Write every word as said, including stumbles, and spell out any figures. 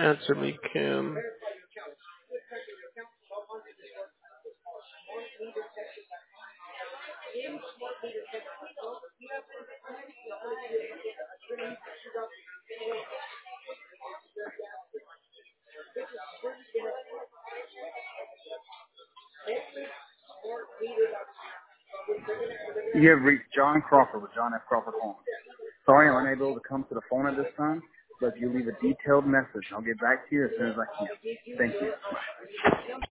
Answer me, Kim. You have reached John Crawford with John F. Crawford Homes. Sorry I'm unable to come to the phone at this time, but if you leave a detailed message, I'll get back to you as soon as I can. Thank you.